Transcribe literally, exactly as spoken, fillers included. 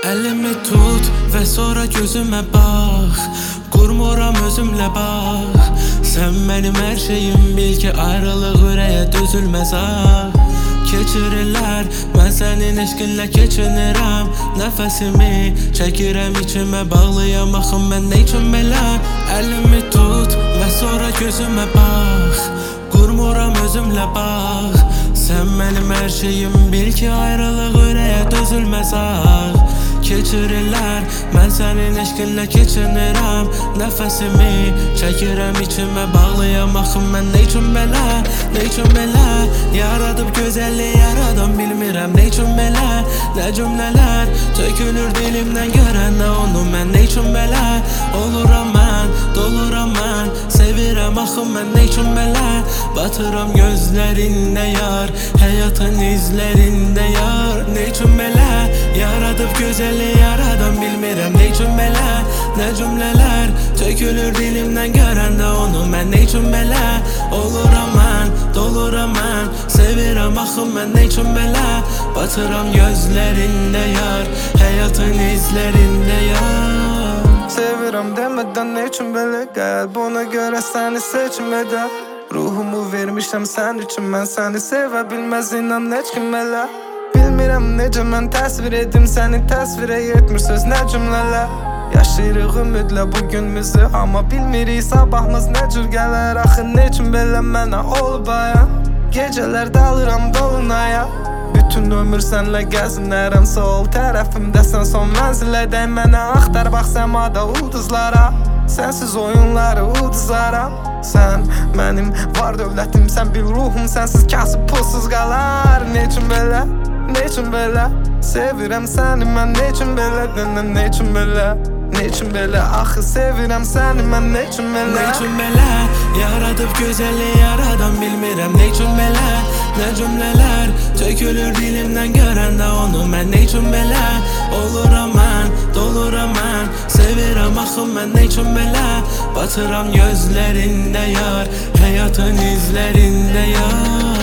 Əlimi tut və sonra gözümə bax. Qurmuram özümlə bax. Sən mənim hər şeyim, bil ki ayrılıq ürəyə dözülməz ah. Keçirirlər, mən sənin eşqinlə keçinirəm. Nəfəsimi çəkirəm içimə, bağlıyam axım mən nə üçün belə. Əlimi tut və sonra gözümə bax. Qurmuram özümlə bax. Sən mənim hər şeyim, bil ki ayrılıq ürəyə dözülməz ah. Keçirirlər, mən sənin eşqinlə keçinirəm. Nəfəsimi çəkirəm içimə, bağlıyam axım mən nə üçün belə, nə üçün belə. Yaradıb gözəllik yaradan bilmirəm nə üçün belə. Nə cümlələr tökülür dilimdən görəndə onu mən nə üçün belə. Oluram mən, doluram mən, sevirəm axım mən nə üçün belə. Batıram gözlərində yar, həyatın izlərində yar. Nə üçün belə, yaradıb gözəllik yaradan bilmirəm nə üçün belə. Nə cümlələr tökülür dilimdən görəndə onu mən nə üçün belə. Oluram mən, doluram mən, sevirəm axım mən nə üçün belə. Batıram gözlərində yar, həyatın izlərində yar. Sevirəm demədən nə üçün belə, qəlb ona görə səni seçmədə. Ruhumu vermişəm sən üçün, mən səni sevə bilməz inan heç kim elə. Bilmirəm necə mən təsvir edim səni, təsvirə yetmir söz nə cümlələr. Yaşayırıq ümidlə bugünümüzü, amma bilmirik sabahımız nə cür gələr. Axı nə üçün belə mənə olub aya, gecələr dalıram dolunaya. Bütün ömür sənlə gəzinərəm, sol tərəfimdəsən son mənzilədək. Mənə axtar bax səmada ulduzlara, sənsiz oyunları udzaram. Sən mənim var dövlətimsən, bil ruhum sənsiz kasıb pulsuz qalar. Nə üçün belə, nə üçün belə, sevirəm səni mən nə üçün belə. Nə üçün belə, nə üçün belə, axı sevirəm səni mən nə üçün belə. Nə üçün belə, yaradıb gözəllik yaradan bilmirəm nə üçün belə. Nə cümlələr tökülür dilimdən görəndə onu mən nə üçün belə. Oluram mən, doluram mən, sevirəm axım mən nə üçün belə. Batıram gözlərində yar, həyatın izlərində yar.